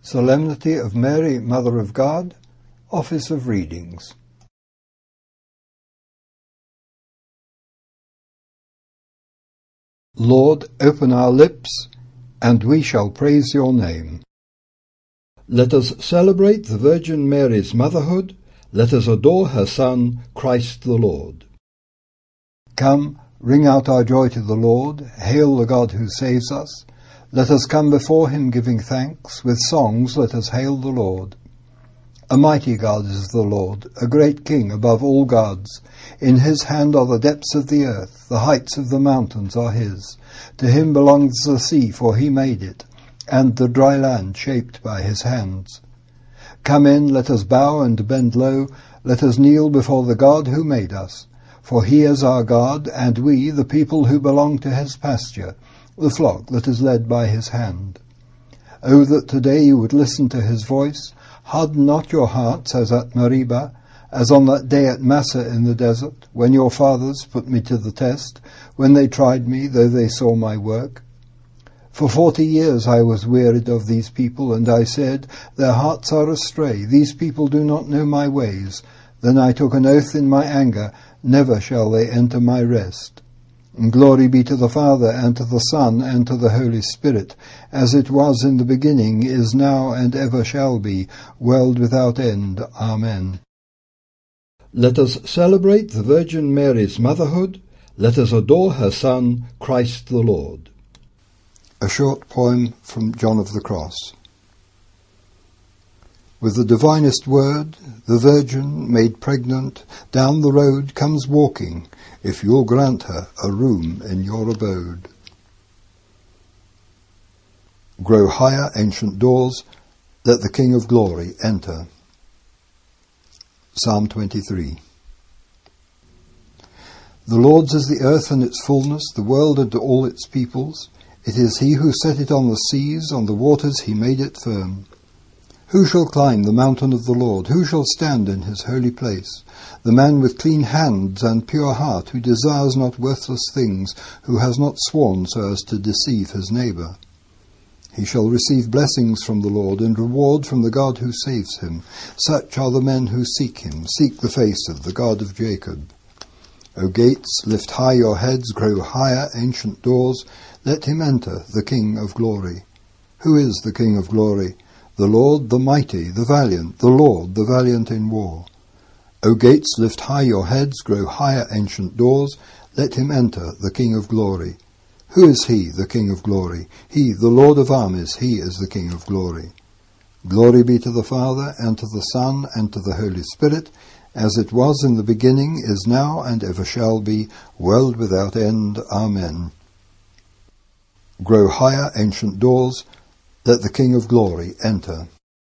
Solemnity of Mary, Mother of God, Office of Readings. Lord, open our lips, and we shall praise your name. Let us celebrate the Virgin Mary's motherhood. Let us adore her Son, Christ the Lord. Come, ring out our joy to the Lord. Hail the God who saves us. Let us come before him giving thanks. With songs let us hail the Lord. A mighty God is the Lord, a great King above all gods. In his hand are the depths of the earth, the heights of the mountains are his. To him belongs the sea, for he made it, and the dry land shaped by his hands. Come in, let us bow and bend low, let us kneel before the God who made us. For he is our God, and we, the people who belong to his pasture, the flock that is led by his hand. Oh, that today you would listen to his voice. Harden not your hearts as at Meribah, as on that day at Massah in the desert, when your fathers put me to the test, when they tried me, though they saw my work. For 40 years I was wearied of these people, and I said, their hearts are astray, these people do not know my ways. Then I took an oath in my anger, never shall they enter my rest. And glory be to the Father, and to the Son, and to the Holy Spirit, as it was in the beginning, is now, and ever shall be, world without end. Amen. Let us celebrate the Virgin Mary's motherhood. Let us adore her Son, Christ the Lord. A short poem from John of the Cross. With the divinest word, the Virgin, made pregnant, down the road comes walking, if you'll grant her a room in your abode. Grow higher, ancient doors, let the King of Glory enter. Psalm 23. The Lord's is the earth and its fullness, the world and all its peoples. It is he who set it on the seas, on the waters he made it firm. Who shall climb the mountain of the Lord? Who shall stand in his holy place? The man with clean hands and pure heart, who desires not worthless things, who has not sworn so as to deceive his neighbour. He shall receive blessings from the Lord, and reward from the God who saves him. Such are the men who seek him, seek the face of the God of Jacob. O gates, lift high your heads, grow higher, ancient doors. Let him enter, the King of Glory. Who is the King of Glory? The Lord, the mighty, the valiant, the Lord, the valiant in war. O gates, lift high your heads, grow higher, ancient doors. Let him enter, the King of Glory. Who is he, the King of Glory? He, the Lord of armies, he is the King of Glory. Glory be to the Father, and to the Son, and to the Holy Spirit, as it was in the beginning, is now, and ever shall be, world without end. Amen. Grow higher, ancient doors. Let the King of Glory enter.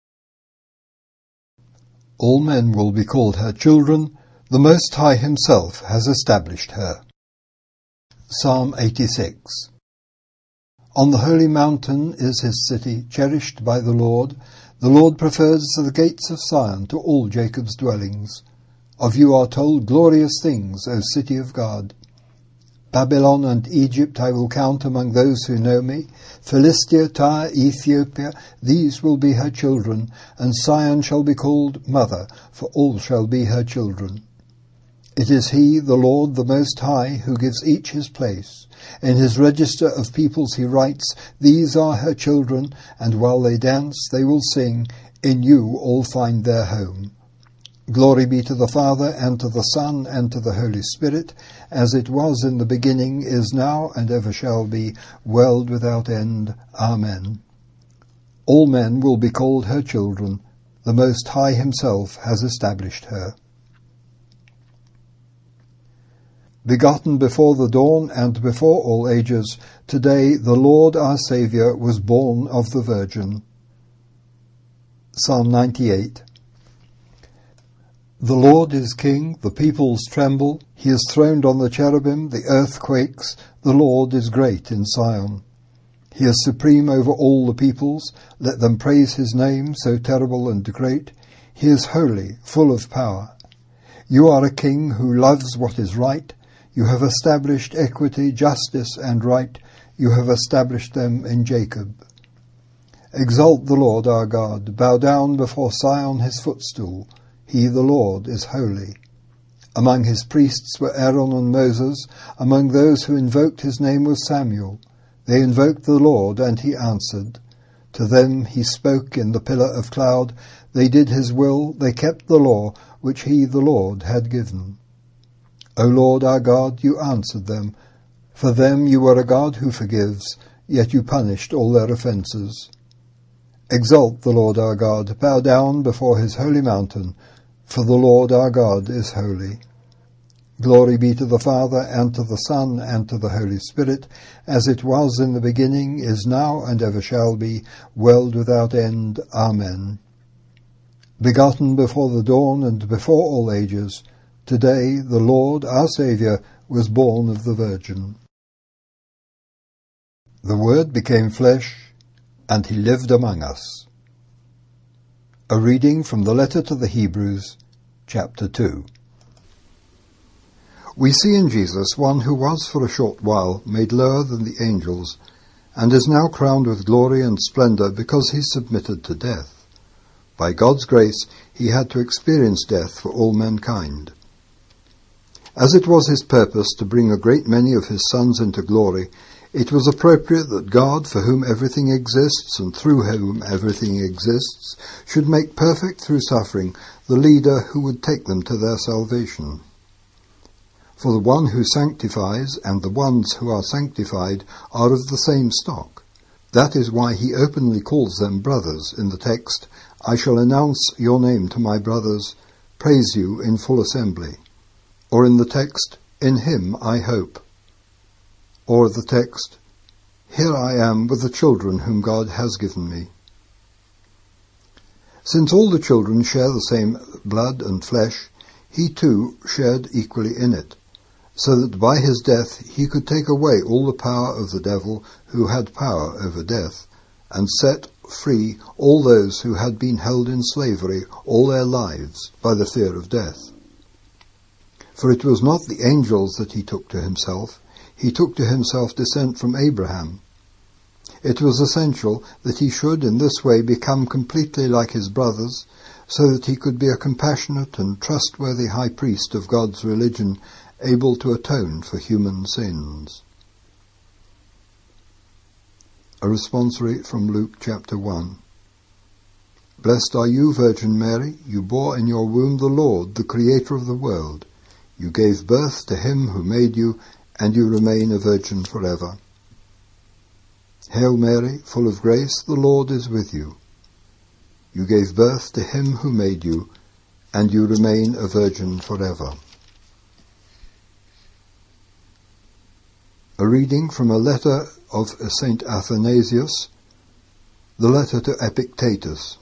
All men will be called her children. The Most High himself has established her. Psalm 86. On the holy mountain is his city, cherished by the Lord. The Lord prefers the gates of Zion to all Jacob's dwellings. Of you are told glorious things, O city of God. Babylon and Egypt I will count among those who know me. Philistia, Tyre, Ethiopia, these will be her children, and Sion shall be called mother, for all shall be her children. It is he, the Lord, the Most High, who gives each his place. In his register of peoples he writes, these are her children, and while they dance they will sing, in you all find their home. Glory be to the Father, and to the Son, and to the Holy Spirit, as it was in the beginning, is now, and ever shall be, world without end. Amen. All men will be called her children. The Most High himself has established her. Begotten before the dawn and before all ages, today the Lord our Saviour was born of the Virgin. Psalm 98. The Lord is King, the peoples tremble. He is throned on the cherubim, the earth quakes. The Lord is great in Zion. He is supreme over all the peoples. Let them praise his name, so terrible and great. He is holy, full of power. You are a king who loves what is right. You have established equity, justice, and right. You have established them in Jacob. Exalt the Lord our God, bow down before Sion his footstool. He, the Lord, is holy. Among his priests were Aaron and Moses. Among those who invoked his name was Samuel. They invoked the Lord, and he answered. To them he spoke in the pillar of cloud. They did his will, they kept the law, which he, the Lord, had given. O Lord our God, you answered them. For them you were a God who forgives, yet you punished all their offences. Exalt the Lord our God, bow down before his holy mountain, for the Lord our God is holy. Glory be to the Father, and to the Son, and to the Holy Spirit, as it was in the beginning, is now, and ever shall be, world without end. Amen. Begotten before the dawn and before all ages, today the Lord our Saviour was born of the Virgin. The Word became flesh, and he lived among us. A reading from the letter to the Hebrews, chapter 2. We see in Jesus one who was for a short while made lower than the angels, and is now crowned with glory and splendour because he submitted to death. By God's grace he had to experience death for all mankind. As it was his purpose to bring a great many of his sons into glory, it was appropriate that God, for whom everything exists and through whom everything exists, should make perfect through suffering the leader who would take them to their salvation. For the one who sanctifies and the ones who are sanctified are of the same stock. That is why he openly calls them brothers in the text, I shall announce your name to my brothers, praise you in full assembly. Or in the text, in him I hope. Or the text, here I am with the children whom God has given me. Since all the children share the same blood and flesh, he too shared equally in it, so that by his death he could take away all the power of the devil who had power over death, and set free all those who had been held in slavery all their lives by the fear of death. For it was not the angels that he took to himself, he took to himself descent from Abraham. It was essential that he should in this way become completely like his brothers, so that he could be a compassionate and trustworthy high priest of God's religion, able to atone for human sins. A responsory from Luke chapter 1. Blessed are you, Virgin Mary, you bore in your womb the Lord, the Creator of the world. You gave birth to him who made you, and you remain a virgin forever. Hail Mary, full of grace, the Lord is with you. You gave birth to him who made you, and you remain a virgin forever. A reading from a letter of St. Athanasius, the letter to Epictetus.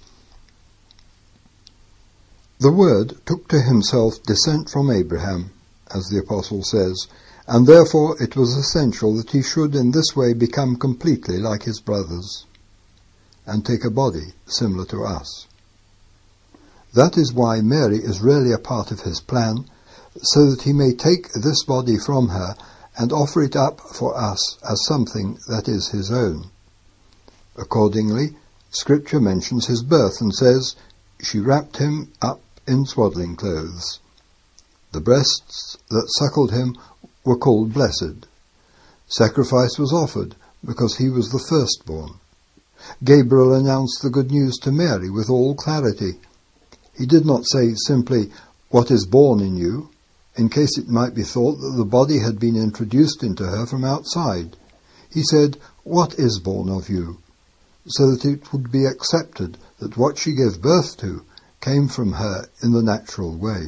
The Word took to himself descent from Abraham, as the Apostle says, and therefore it was essential that he should in this way become completely like his brothers, and take a body similar to us. That is why Mary is really a part of his plan, so that he may take this body from her and offer it up for us as something that is his own. Accordingly, Scripture mentions his birth and says, she wrapped him up in swaddling clothes. The breasts that suckled him were called blessed. Sacrifice was offered because he was the firstborn. Gabriel announced the good news to Mary with all clarity. He did not say simply, what is born in you, in case it might be thought that the body had been introduced into her from outside. He said, what is born of you, so that it would be accepted that what she gave birth to came from her in the natural way.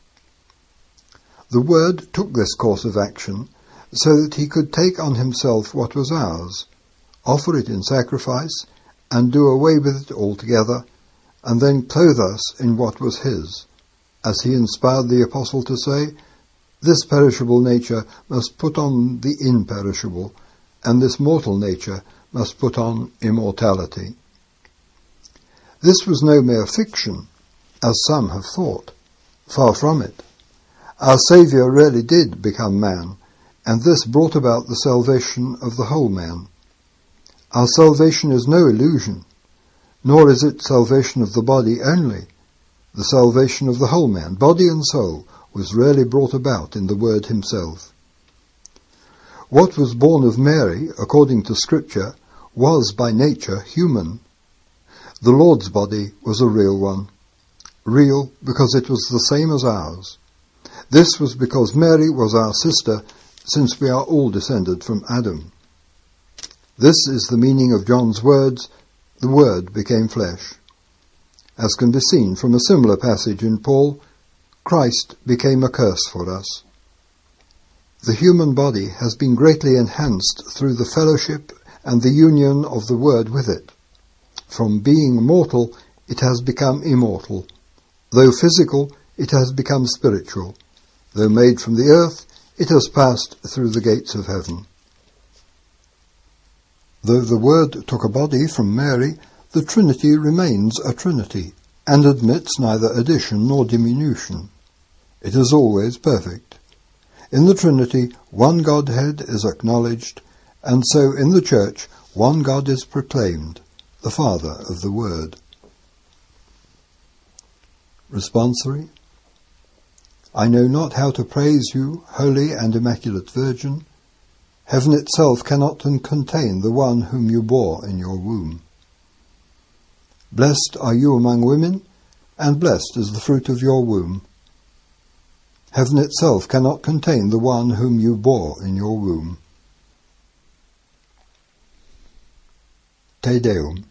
The Word took this course of action so that he could take on himself what was ours, offer it in sacrifice, and do away with it altogether, and then clothe us in what was his, as he inspired the Apostle to say, this perishable nature must put on the imperishable, and this mortal nature must put on immortality. This was no mere fiction, as some have thought. Far from it. Our Saviour really did become man, and this brought about the salvation of the whole man. Our salvation is no illusion, nor is it salvation of the body only. The salvation of the whole man, body and soul, was really brought about in the Word himself. What was born of Mary, according to Scripture, was by nature human. The Lord's body was a real one. Real because it was the same as ours. This was because Mary was our sister, since we are all descended from Adam. This is the meaning of John's words, "The Word became flesh." As can be seen from a similar passage in Paul, Christ became a curse for us. The human body has been greatly enhanced through the fellowship and the union of the Word with it. From being mortal, it has become immortal. Though physical, it has become spiritual. Though made from the earth, it has passed through the gates of heaven. Though the Word took a body from Mary, the Trinity remains a Trinity, and admits neither addition nor diminution. It is always perfect. In the Trinity, one Godhead is acknowledged, and so in the Church, one God is proclaimed, the Father of the Word. Responsory. I know not how to praise you, Holy and Immaculate Virgin. Heaven itself cannot contain the one whom you bore in your womb. Blessed are you among women, and blessed is the fruit of your womb. Heaven itself cannot contain the one whom you bore in your womb. Te Deum.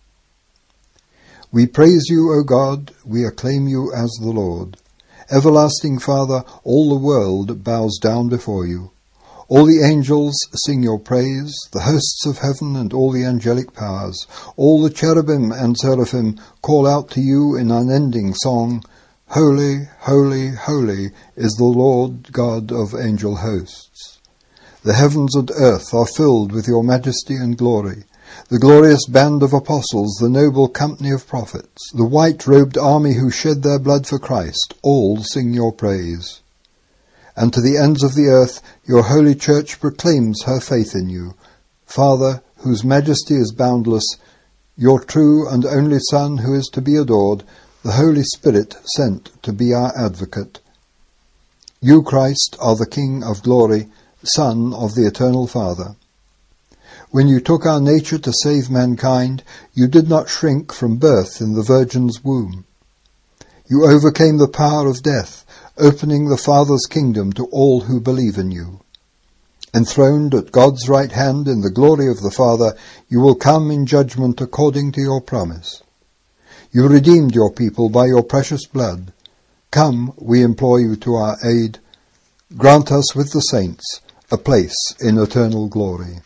We praise you, O God, we acclaim you as the Lord. Everlasting Father, all the world bows down before you. All the angels sing your praise, the hosts of heaven and all the angelic powers. All the cherubim and seraphim call out to you in unending song, Holy, holy, holy is the Lord God of angel hosts. The heavens and earth are filled with your majesty and glory. The glorious band of apostles, the noble company of prophets, the white-robed army who shed their blood for Christ, all sing your praise. And to the ends of the earth your holy church proclaims her faith in you, Father, whose majesty is boundless, your true and only Son, who is to be adored, the Holy Spirit sent to be our advocate. You, Christ, are the King of glory, Son of the eternal Father. When you took our nature to save mankind, you did not shrink from birth in the Virgin's womb. You overcame the power of death, opening the Father's kingdom to all who believe in you. Enthroned at God's right hand in the glory of the Father, you will come in judgment according to your promise. You redeemed your people by your precious blood. Come, we implore you to our aid. Grant us with the saints a place in eternal glory.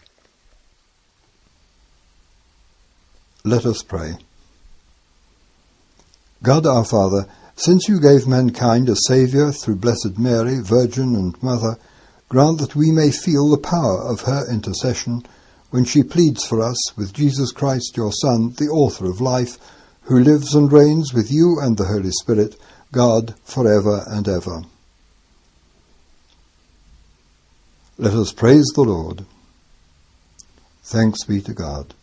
Let us pray. God our Father, since you gave mankind a Saviour through Blessed Mary, Virgin and Mother, grant that we may feel the power of her intercession when she pleads for us with Jesus Christ, your Son, the author of life, who lives and reigns with you and the Holy Spirit, God, for ever and ever. Let us praise the Lord. Thanks be to God.